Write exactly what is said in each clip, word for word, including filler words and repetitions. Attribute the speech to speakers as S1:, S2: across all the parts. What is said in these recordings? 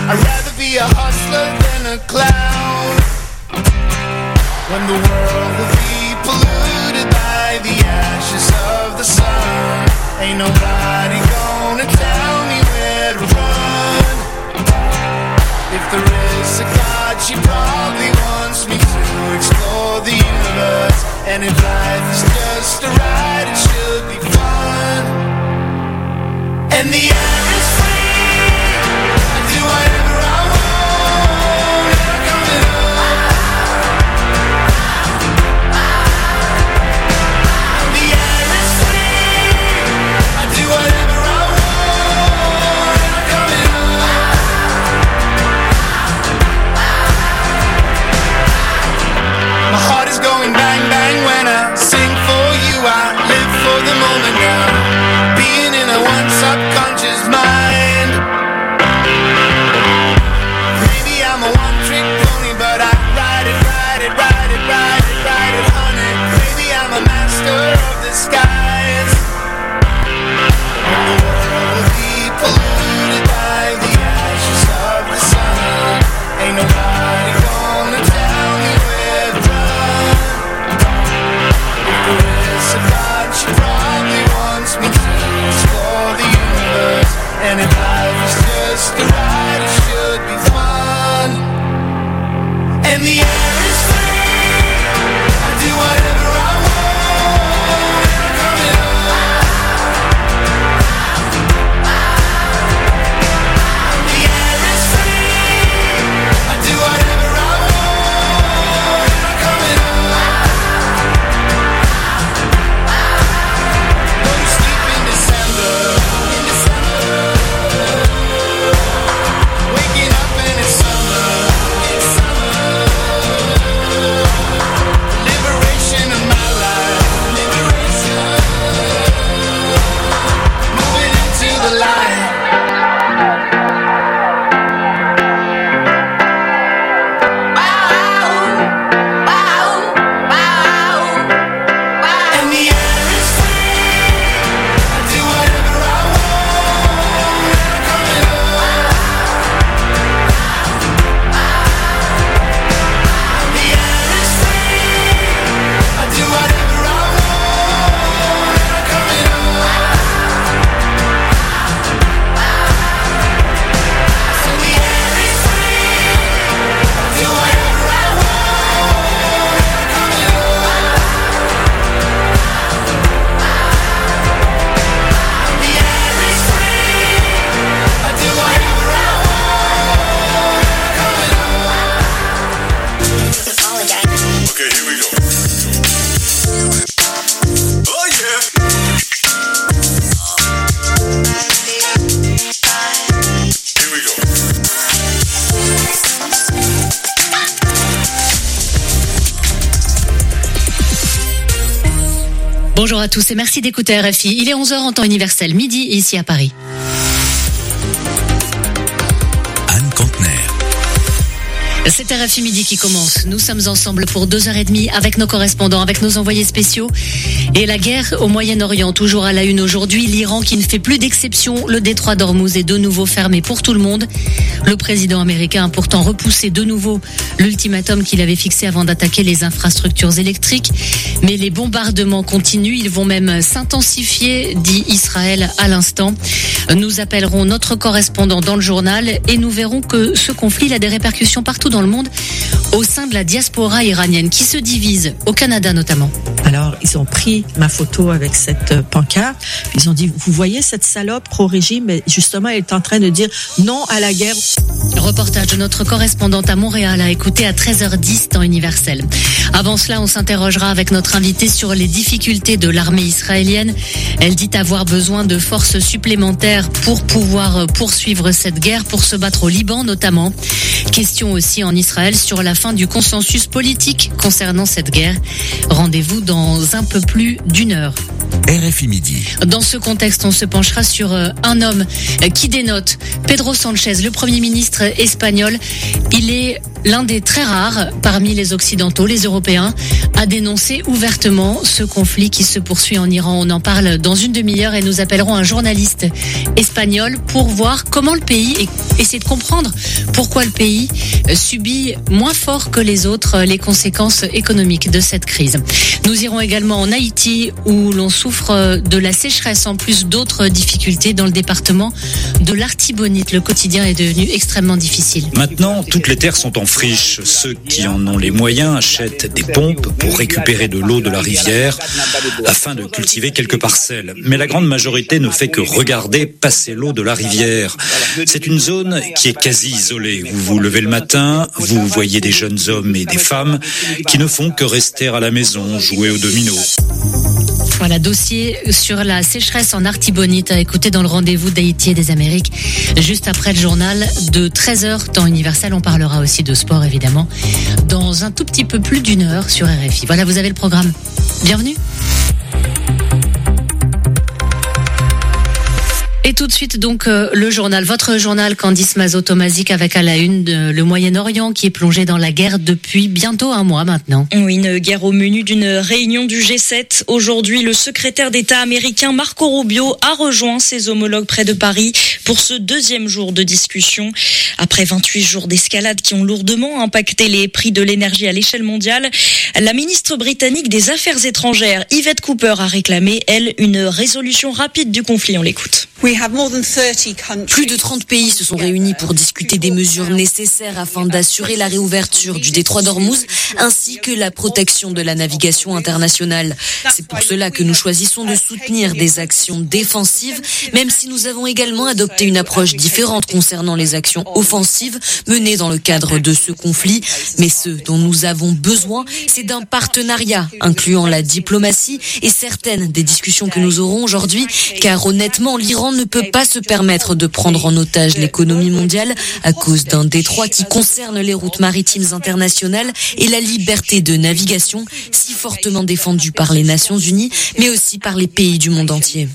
S1: I'd rather be a hustler than a clown. When the world will be polluted by the ashes of the sun, ain't nobody gonna tell me where to run. If there is a God, she probably wants me to explore the universe. And if life is just a ride, it should be fun. And the air is free, I do whatever I want, and I'm coming up. And the air is free, I do whatever I want, and I'm coming up. My heart is going bang bang when I sing for you. I live for the moment now, being in a one subconscious mind. Maybe I'm a one trick pony, but I ride it, ride it, ride it, ride it, ride it, honey. Maybe I'm a master of the skies. And the world will be polluted by the ashes of the sun. Ain't nobody gonna tell me where to run. If there is a God, she probably wants me to explore the universe. And if life is just a ride, it should be fun. And the air is free, I do whatever I want, and I'm coming up. The air is free, I do whatever I want, and I'm coming up. Go to sleep in December, in December. Waking up and it's summer, it's summer. Liberation of my life, liberation. Moving into the light. And the air is free, I do whatever I want, and I'm coming up. The air is free, I do whatever I want, and I'm coming up. So the air is free, I do whatever I want, and I'm coming up. The air is free, I do whatever I want, and I'm coming up.
S2: Okay, here we go. Oh yeah. Here we go.
S3: Bonjour à tous et merci d'écouter R F I. Il est onze heures en temps universel, midi ici à Paris.
S4: Anne Contener.
S3: C'est R F I Midi qui commence. Nous sommes ensemble pour deux heures et demie avec nos correspondants, avec nos envoyés spéciaux. Et la guerre au Moyen-Orient, toujours à la une aujourd'hui. L'Iran qui ne fait plus d'exception. Le détroit d'Ormuz est de nouveau fermé pour tout le monde. Le président américain a pourtant repoussé de nouveau l'ultimatum qu'il avait fixé avant d'attaquer les infrastructures électriques. Mais les bombardements continuent. Ils vont même s'intensifier, dit Israël à l'instant. Nous appellerons notre correspondant dans le journal et nous verrons que ce conflit a des répercussions partout dans le monde au sein de la diaspora iranienne qui se divise, au Canada notamment.
S5: Alors, ils ont pris ma photo avec cette pancarte. Ils ont dit, vous voyez cette salope pro-régime, mais justement, elle est en train de dire non à la guerre.
S3: Reportage de notre correspondante à Montréal à écouter à treize heures dix temps universel. Avant cela, on s'interrogera avec notre invitée sur les difficultés de l'armée israélienne. Elle dit avoir besoin de forces supplémentaires pour pouvoir poursuivre cette guerre, pour se battre au Liban notamment. Question aussi en Israël sur la fin du consensus politique concernant cette guerre. Rendez-vous dans un peu plus d'une heure.
S4: R F I Midi.
S3: Dans ce contexte, on se penchera sur un homme qui dénote. Pedro Sanchez, le Premier ministre espagnol, il est l'un des très rares parmi les Occidentaux, les Européens, à dénoncer ouvertement ce conflit qui se poursuit en Iran. On en parle dans une demi-heure et nous appellerons un journaliste espagnol pour voir comment le pays, et essayer de comprendre pourquoi le pays subit moins fort que les autres les conséquences économiques de cette crise. Nous irons également en Haïti où l'on souffre de la sécheresse en plus d'autres difficultés dans le département de l'Artibonite. Le quotidien est devenu extrêmement difficile.
S6: Maintenant, toutes les terres sont en friche. Ceux qui en ont les moyens achètent des pompes pour récupérer de l'eau de la rivière afin de cultiver quelques parcelles. Mais la grande majorité ne fait que regarder passer l'eau de la rivière. C'est une zone qui est quasi isolée. Vous vous levez le matin, vous voyez des jeunes hommes et des femmes qui ne font que rester à la maison, jouer au domino.
S3: Voilà, dossier sur la sécheresse en Artibonite à écouter dans le rendez-vous d'Haïti et des Amériques. Juste après le journal de treize heures, temps universel, on parlera aussi de sport évidemment, dans un tout petit peu plus d'une heure sur R F I. Voilà, vous avez le programme. Bienvenue. Et tout de suite, donc, euh, le journal, votre journal, Candice Mazot-Tomazic, avec à la une de, le Moyen-Orient qui est plongé dans la guerre depuis bientôt un mois maintenant.
S7: Oui, une guerre au menu d'une réunion du G sept. Aujourd'hui, le secrétaire d'État américain Marco Rubio a rejoint ses homologues près de Paris pour ce deuxième jour de discussion. Après vingt-huit jours d'escalade qui ont lourdement impacté les prix de l'énergie à l'échelle mondiale, la ministre britannique des Affaires étrangères, Yvette Cooper, a réclamé, elle, une résolution rapide du conflit. On l'écoute.
S8: Plus de trente pays se sont réunis pour discuter des mesures nécessaires afin d'assurer la réouverture du détroit d'Ormuz ainsi que la protection de la navigation internationale. C'est pour cela que nous choisissons de soutenir des actions défensives, même si nous avons également adopté une approche différente concernant les actions offensives menées dans le cadre de ce conflit. Mais ce dont nous avons besoin, c'est d'un partenariat incluant la diplomatie et certaines des discussions que nous aurons aujourd'hui, car honnêtement, l'Iran ne peut pas se permettre de prendre en otage l'économie mondiale à cause d'un détroit qui concerne les routes maritimes internationales et la liberté de navigation si fortement défendue par les Nations Unies, mais aussi par les pays du monde entier.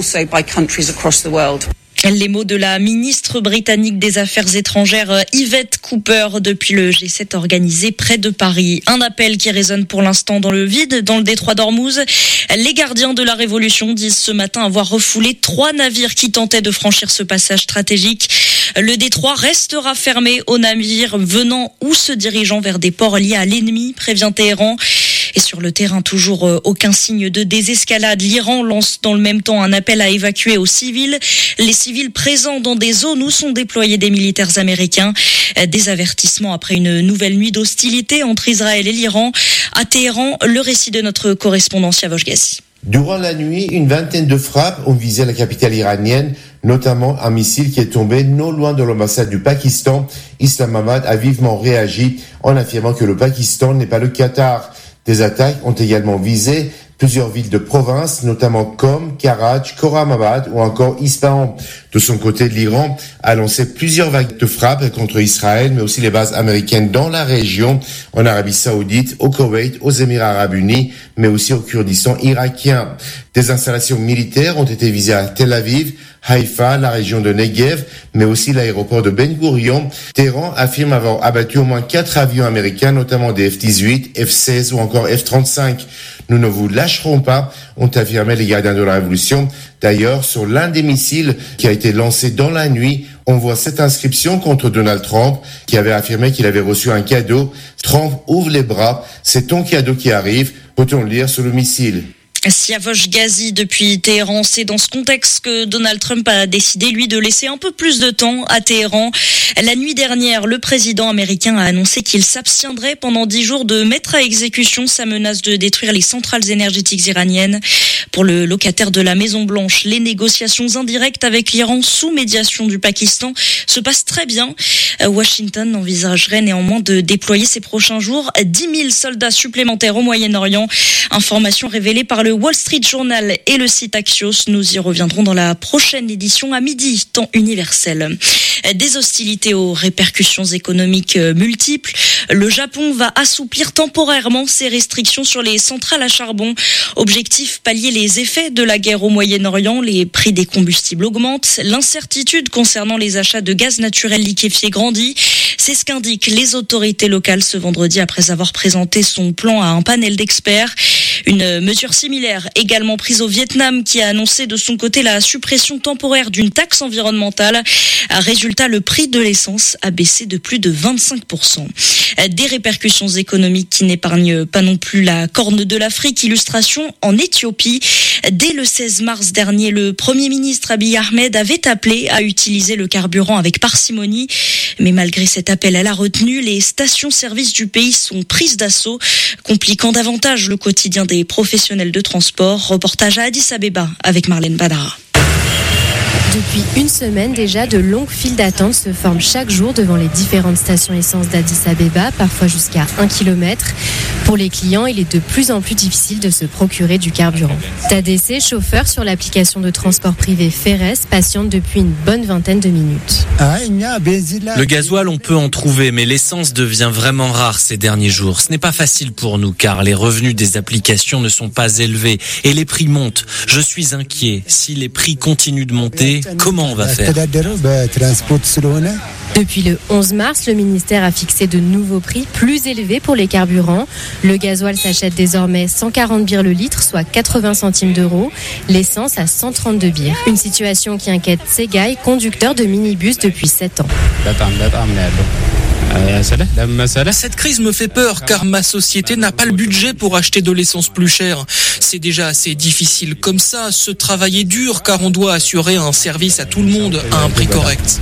S7: Les mots de la ministre britannique des Affaires étrangères Yvette Cooper depuis le G sept organisé près de Paris. Un appel qui résonne pour l'instant dans le vide, dans le détroit d'Ormuz. Les gardiens de la Révolution disent ce matin avoir refoulé trois navires qui tentaient de franchir ce passage stratégique. Le détroit restera fermé aux navires venant ou se dirigeant vers des ports liés à l'ennemi, prévient Téhéran. Et sur le terrain, toujours aucun signe de désescalade. L'Iran lance dans le même temps un appel à évacuer aux civils. Les civils présents dans des zones où sont déployés des militaires américains. Des avertissements après une nouvelle nuit d'hostilité entre Israël et l'Iran. À Téhéran, le récit de notre correspondant Yavosh Gazi.
S9: Durant la nuit, une vingtaine de frappes ont visé la capitale iranienne, notamment un missile qui est tombé non loin de l'ambassade du Pakistan. Islamabad a vivement réagi en affirmant que le Pakistan n'est pas le Qatar. Des attaques ont également visé plusieurs villes de province, notamment Qom, Karaj, Khorramabad ou encore Ispahan. De son côté, l'Iran a lancé plusieurs vagues de frappes contre Israël, mais aussi les bases américaines dans la région, en Arabie Saoudite, au Koweït, aux Émirats Arabes Unis, mais aussi au Kurdistan irakien. Des installations militaires ont été visées à Tel Aviv, Haïfa, la région de Negev, mais aussi l'aéroport de Ben Gurion. Téhéran affirme avoir abattu au moins quatre avions américains, notamment des F dix-huit, F seize ou encore F trente-cinq. Nous ne vous lâcherons pas, ont affirmé les gardiens de la Révolution. D'ailleurs, sur l'un des missiles qui a été lancé dans la nuit, on voit cette inscription contre Donald Trump, qui avait affirmé qu'il avait reçu un cadeau. Trump ouvre les bras, c'est ton cadeau qui arrive, peut-on le lire sur le missile.
S7: Yavosh Gazi depuis Téhéran. C'est dans ce contexte que Donald Trump a décidé, lui, de laisser un peu plus de temps à Téhéran. La nuit dernière, le président américain a annoncé qu'il s'abstiendrait pendant dix jours de mettre à exécution sa menace de détruire les centrales énergétiques iraniennes. Pour le locataire de la Maison-Blanche, les négociations indirectes avec l'Iran sous médiation du Pakistan se passent très bien. Washington envisagerait néanmoins de déployer ces prochains jours dix mille soldats supplémentaires au Moyen-Orient. Information révélée par le Wall Street Journal et le site Axios. Nous y reviendrons dans la prochaine édition à midi, temps universel. Des hostilités aux répercussions économiques multiples. Le Japon va assouplir temporairement ses restrictions sur les centrales à charbon. Objectif, pallier les effets de la guerre au Moyen-Orient. Les prix des combustibles augmentent. L'incertitude concernant les achats de gaz naturel liquéfié grandit. C'est ce qu'indiquent les autorités locales ce vendredi après avoir présenté son plan à un panel d'experts. Une mesure similaire également prise au Vietnam qui a annoncé de son côté la suppression temporaire d'une taxe environnementale. Résultat, le prix de l'essence a baissé de plus de vingt-cinq pour cent. Des répercussions économiques qui n'épargnent pas non plus la Corne de l'Afrique. Illustration en Éthiopie. Dès le seize mars dernier, le Premier ministre Abiy Ahmed avait appelé à utiliser le carburant avec parcimonie. Mais malgré cet appel à la retenue, les stations-service du pays sont prises d'assaut, compliquant davantage le quotidien des professionnels de transport. Reportage à Addis Abeba avec Marlène Badara.
S10: Depuis une semaine déjà, de longues files d'attente se forment chaque jour devant les différentes stations essence d'Addis Abeba, parfois jusqu'à un kilomètre. Pour les clients, il est de plus en plus difficile de se procurer du carburant. Tadessé, chauffeur sur l'application de transport privé Ferres, patiente depuis une bonne vingtaine de minutes.
S11: Le gasoil, on peut en trouver, mais l'essence devient vraiment rare ces derniers jours. Ce n'est pas facile pour nous, car les revenus des applications ne sont pas élevés et les prix montent. Je suis inquiet. Si les prix continuent de monter, comment on va faire ?
S10: Depuis le onze mars, le ministère a fixé de nouveaux prix plus élevés pour les carburants. Le gasoil s'achète désormais cent quarante birres le litre, soit quatre-vingts centimes d'euros. L'essence à cent trente-deux birres. Une situation qui inquiète Segai, conducteur de minibus depuis sept ans.
S12: Cette crise me fait peur car ma société n'a pas le budget pour acheter de l'essence plus chère. C'est déjà assez difficile comme ça. Ce travail est dur car on doit assurer un service à tout le monde à un prix correct.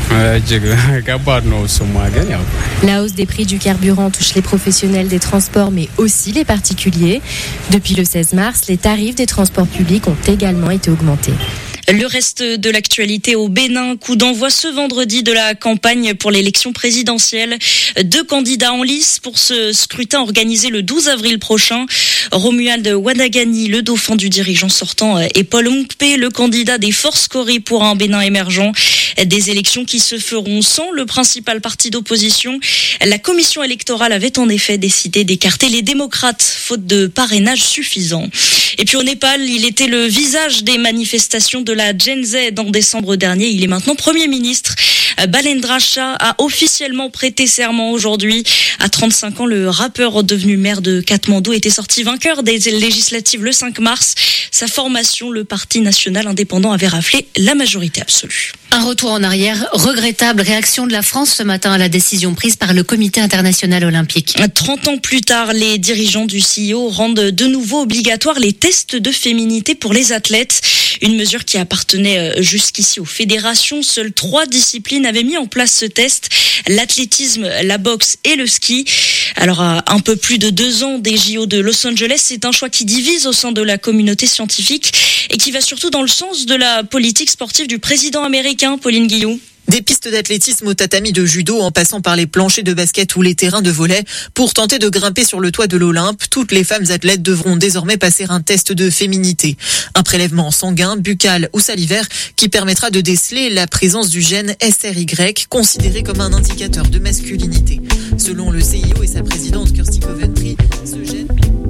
S10: La hausse des prix du carburant touche les professionnels des transports mais aussi les particuliers. Depuis le seize mars, les tarifs des transports publics ont également été augmentés.
S7: Le reste de l'actualité au Bénin, coup d'envoi ce vendredi de la campagne pour l'élection présidentielle. Deux candidats en lice pour ce scrutin organisé le douze avril prochain. Romuald Wadagani, le dauphin du dirigeant sortant, et Paul Onkpe, le candidat des forces Cori pour un Bénin émergent. Des élections qui se feront sans le principal parti d'opposition. La commission électorale avait en effet décidé d'écarter les démocrates, faute de parrainage suffisant. Et puis au Népal, il était le visage des manifestations de la Gen Z en décembre dernier. Il est maintenant Premier ministre. Balendra Shah a officiellement prêté serment aujourd'hui. À trente-cinq ans, le rappeur devenu maire de Katmandou était sorti vainqueur des législatives le cinq mars. Sa formation, le Parti national indépendant, avait raflé la majorité absolue.
S3: Un retour en arrière, regrettable réaction de la France ce matin à la décision prise par le Comité international olympique.
S7: trente ans plus tard, les dirigeants du C I O rendent de nouveau obligatoires les tests de féminité pour les athlètes. Une mesure qui appartenait jusqu'ici aux fédérations. Seules trois disciplines avaient mis en place ce test. L'athlétisme, la boxe et le ski. Alors, à un peu plus de deux ans des J O de Los Angeles, c'est un choix qui divise au sein de la communauté scientifique et qui va surtout dans le sens de la politique sportive du président américain, Pauline Guillou.
S13: Des pistes d'athlétisme au tatami de judo en passant par les planchers de basket ou les terrains de volley. Pour tenter de grimper sur le toit de l'Olympe, toutes les femmes athlètes devront désormais passer un test de féminité. Un prélèvement sanguin, buccal ou salivaire qui permettra de déceler la présence du gène S R Y, considéré comme un indicateur de masculinité. Selon le C I O et sa présidente Kirsty Coventry, ce gène...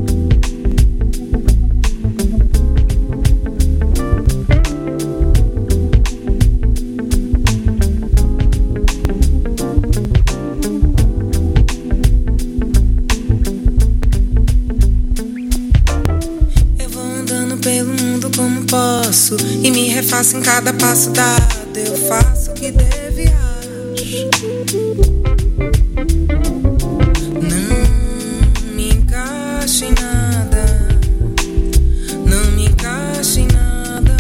S14: Pelo mundo como posso e me refaço em cada passo dado. Eu faço o que devo e acho. Não me encaixo em nada. Não me encaixo em nada.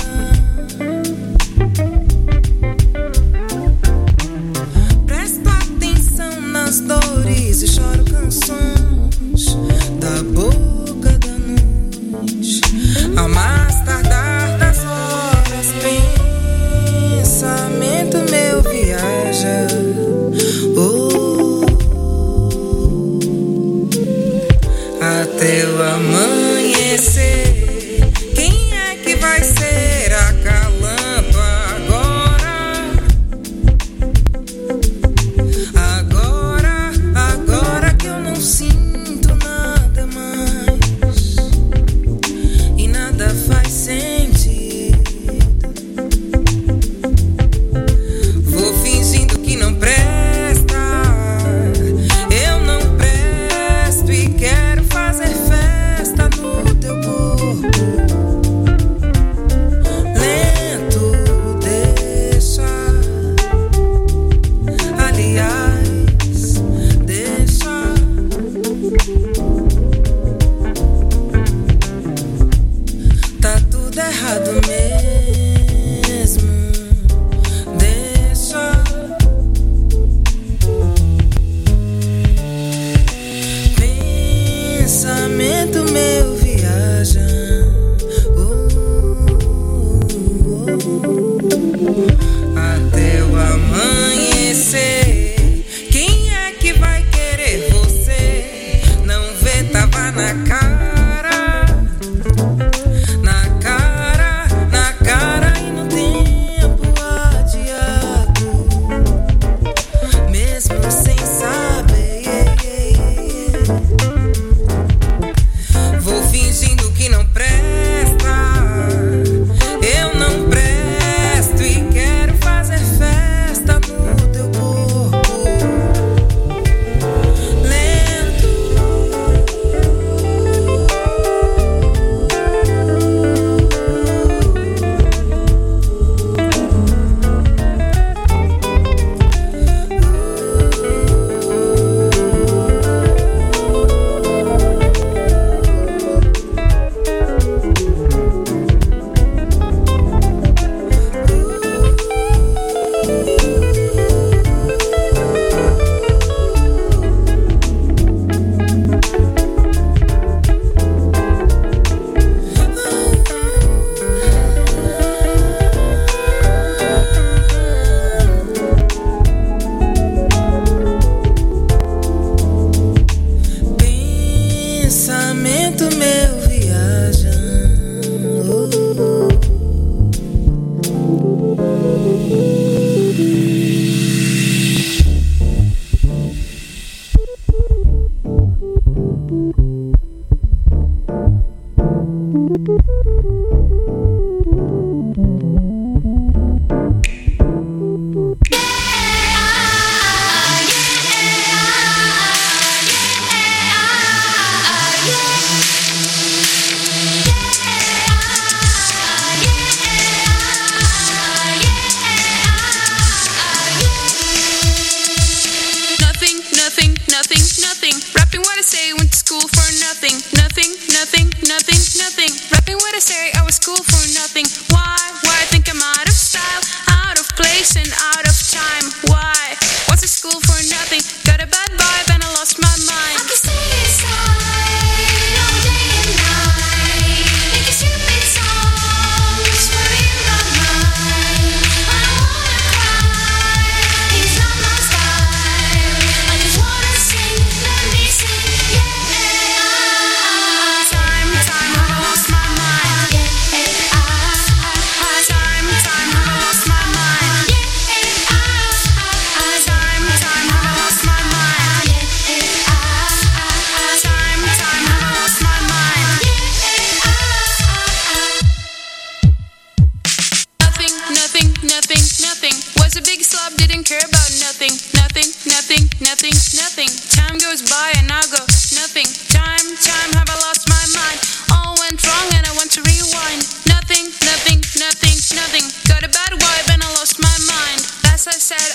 S14: Presto atenção nas dores e choro canções da boca da noite. Ao mais tardar das horas, pensamento meu viaja. Oh,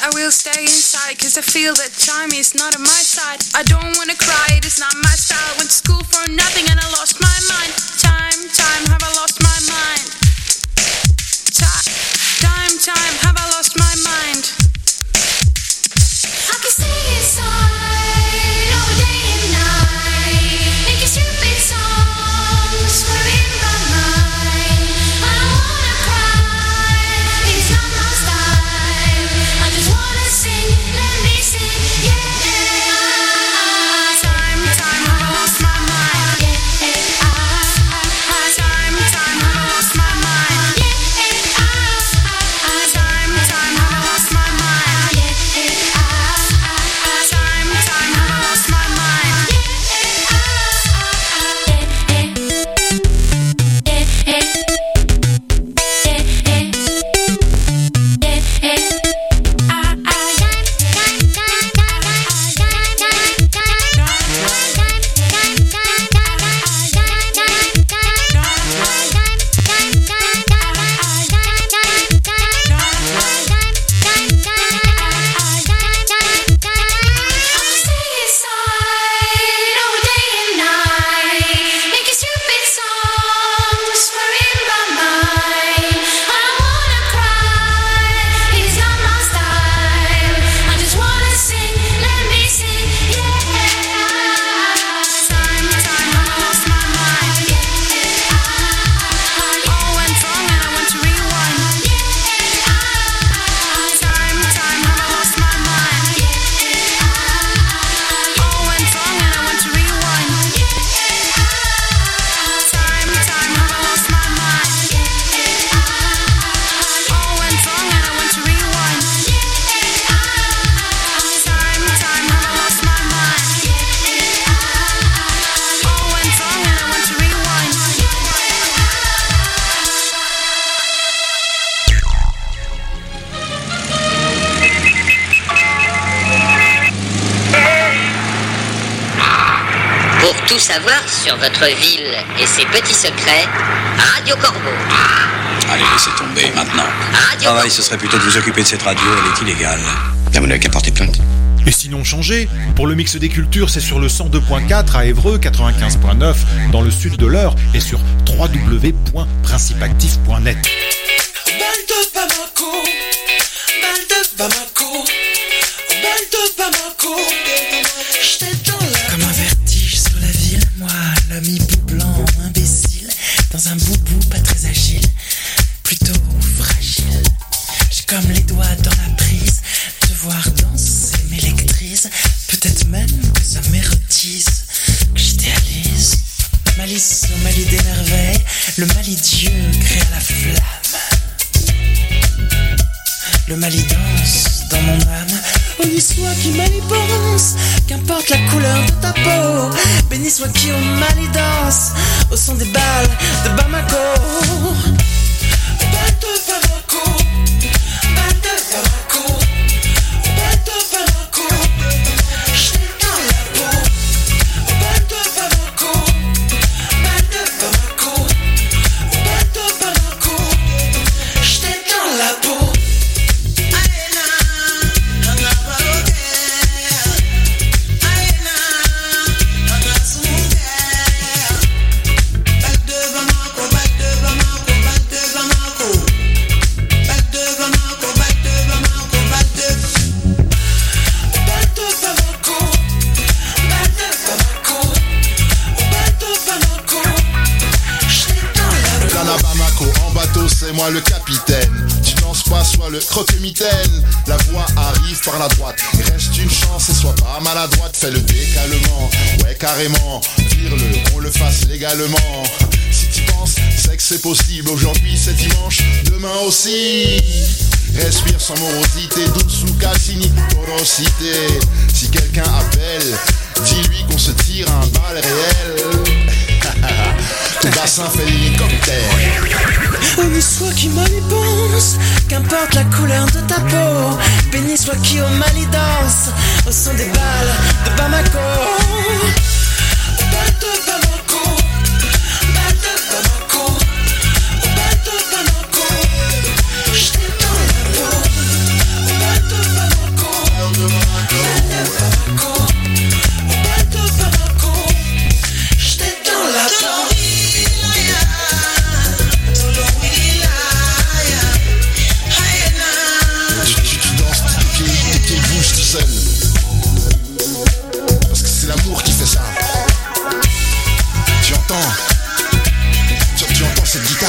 S14: I will stay inside, cause I feel that time is not on my side. I don't wanna cry, it is not my style. Went to school for nothing and I lost my mind. Time, time, have I lost my mind? Time, time, time, have I lost my mind? I can stay inside all day and night, making stupid songs, swearing my mind. I don't wanna cry, it's not my style. I just wanna sing, let me sing, yeah. Time, time, have I lost my mind? Yeah, time, time, have I lost my mind? Yeah, time, time, have I lost my mind? Yeah, time, time, have I lost my mind?
S15: Pour tout savoir sur votre ville et ses petits secrets, Radio Corbeau.
S16: Allez, laissez tomber maintenant.
S15: Radio
S16: Travail, ce serait plutôt de vous occuper de cette radio, elle est illégale. Là, vous n'avez qu'à porter plainte.
S17: Et sinon changez, pour le mix des cultures, c'est sur le cent deux point quatre à Évreux, quatre-vingt-quinze point neuf dans le sud de l'Eure et sur w w w point principactif point net.
S1: Belle de Bamako, belle de Bamako, belle de Bamako. J'étais dans la...
S18: Comme un vertige sur la ville, moi, l'homme hibou blanc, imbécile, dans un boubou pas très agile, plutôt fragile. J'ai comme les doigts dans la prise, te voir danser m'électrise, peut-être même que ça m'érotise, que j'idéalise. Malice au Mali des merveilles, le Mali Dieu créa la flamme. Le Mali danse dans mon âme. Honni soit qui Mali pense, qu'importe la couleur de ta peau. Béni soit qui au Mali danse, au son des balles de Bamako.
S1: Belle de Bamako, belle de Bamako, belle de Bamako. J'étais dans la peau. Belle de Bamako, belle de Bamako, belle de Bamako. J'étais dans la peau.
S19: C'est moi le capitaine. Tu danses pas, sois le croque-mitaine. La voix arrive par la droite. Il reste une chance et sois pas maladroite. Fais le décalement, ouais carrément. Vire-le, qu'on le fasse légalement. Si tu penses, c'est que c'est possible. Aujourd'hui c'est dimanche, demain aussi. Respire sans morosité, douce ou cassini, porosité. Si quelqu'un appelle, dis-lui qu'on se tire un bal réel. Ton bassin fait l'hélicoptère.
S18: Honni soit qui Mali pense, qu'importe la couleur de ta peau. Béni soit qui au Mali danse, au son des balles de Bamako.
S1: Belle de Bamako, belle de Bamako, belle de Bamako. J'étais dans la peau. Belle de Bamako.
S19: seul. Parce que c'est l'amour qui fait ça. Tu entends? Tu, tu entends cette guitare?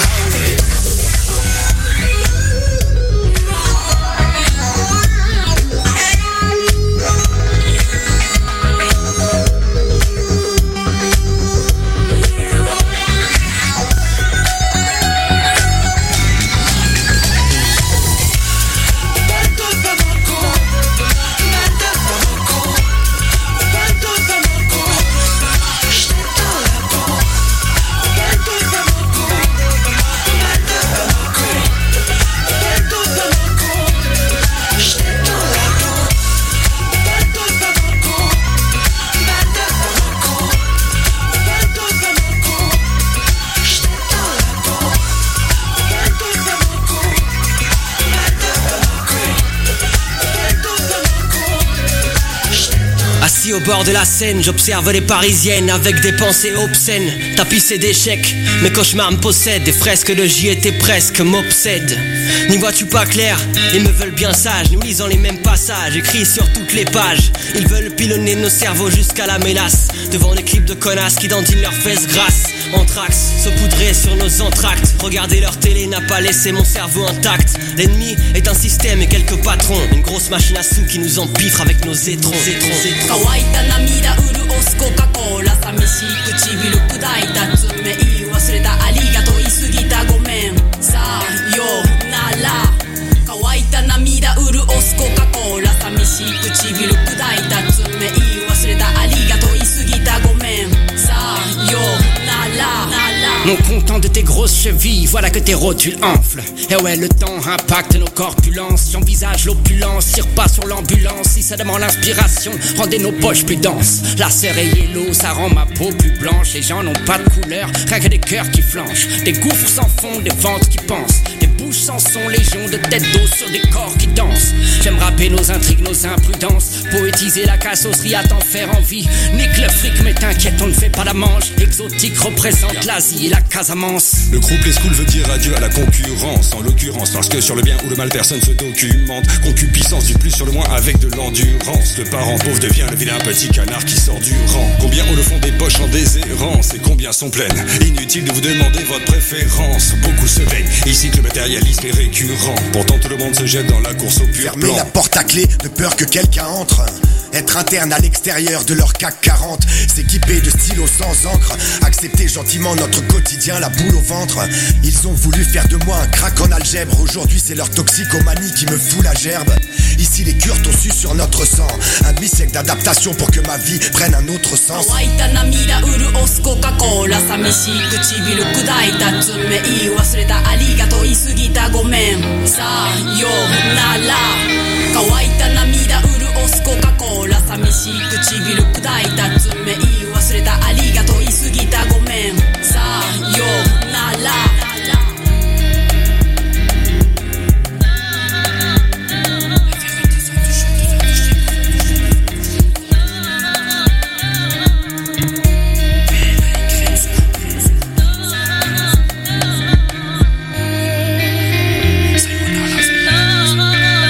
S20: Assis au bord de la Seine, j'observe les Parisiennes avec des pensées obscènes. Tapissées d'échecs, mes cauchemars me possèdent. Des fresques de j'y étais presque m'obsèdent. N'y vois-tu pas clair? Ils me veulent bien sages, nous lisons les mêmes passages, écrits sur toutes les pages. Ils veulent pilonner nos cerveaux jusqu'à la mélasse, devant les clips de connasses qui dandinent leurs fesses grasses. Anthrax, saupoudrés sur nos entractes. Regarder leur télé n'a pas laissé mon cerveau intact. L'ennemi est un système et quelques patrons. Une grosse machine à sous qui nous empiffre avec nos étrons. étrons, étrons.
S21: 乾いた涙潤すコカ・コーラ寂しい唇砕いた爪言い忘れたありがとう言い過ぎたごめんさよなら乾いた涙潤すコカ・コーラ寂しい唇砕いた爪言い忘れたありがとう言い過ぎたごめんさよなら
S20: Non content de tes grosses chevilles, voilà que tes rotules enflent. Et ouais, le temps impacte nos corpulences. J'envisage l'opulence, tire pas sur l'ambulance. Si ça demande l'inspiration, rendez nos poches plus denses. La serre et yellow, ça rend ma peau plus blanche. Les gens n'ont pas de couleur, rien que des cœurs qui flanchent. Des gouffres sans fond, des ventres qui pensent. Des bouches sans son, légion de têtes d'eau sur des corps qui dansent. J'aime rapper nos intrigues, nos imprudences. Poétiser la cassosserie à t'en faire envie. Nique le fric, mais t'inquiète, on ne fait pas la manche. Exotique représente l'Asie et la Casamance.
S22: Le groupe Les Schools veut dire adieu à la concurrence, en l'occurrence, parce que sur le bien ou le mal personne se documente. Concupiscence du plus sur le moins avec de l'endurance. Le parent pauvre devient le vilain petit canard qui sort du rang. Combien ont le fond des poches en déshérence et combien sont pleines? Inutile de vous demander votre préférence. Beaucoup se baignent, ici que le matérialisme est récurrent. Pourtant tout le monde se jette dans la course au pur
S23: Fermer
S22: blanc.
S23: la porte à clé de peur que quelqu'un entre. Être interne à l'extérieur de leur C A C quarante. S'équiper de stylos sans encre. Accepter gentiment notre quotidien, la boule au ventre. Ils ont voulu faire de moi un crack en algèbre. Aujourd'hui c'est leur toxicomanie qui me fout la gerbe. Ici les Kurdes ont su sur notre sang. Un demi-siècle d'adaptation pour que ma vie prenne un autre sens.
S21: 乾いた涙潤すコカ・コーラ寂しい唇砕いた爪言い忘れたありがとう言い過ぎたごめんさよなら乾いた涙潤すコカ・コーラ寂しい唇砕いた爪言い忘れたありがとう言い過ぎたごめんさよなら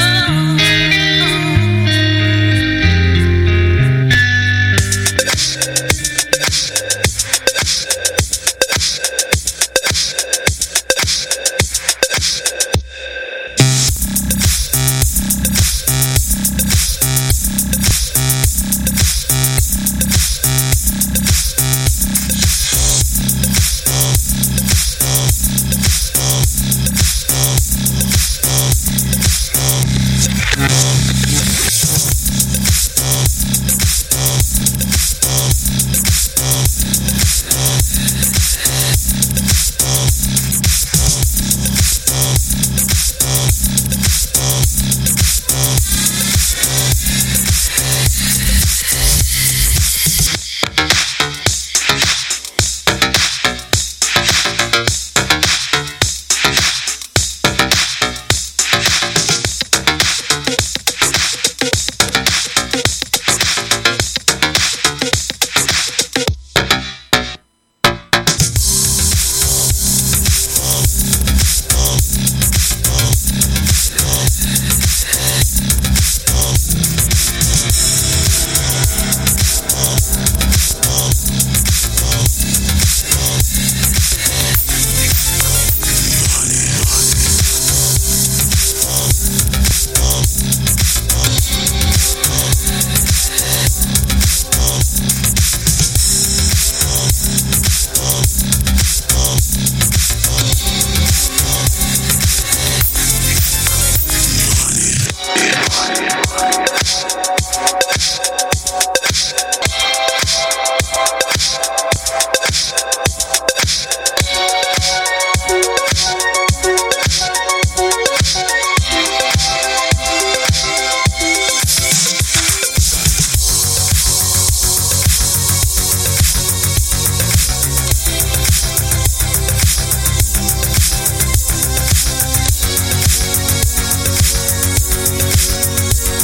S24: We'll be right back.
S2: Podcast.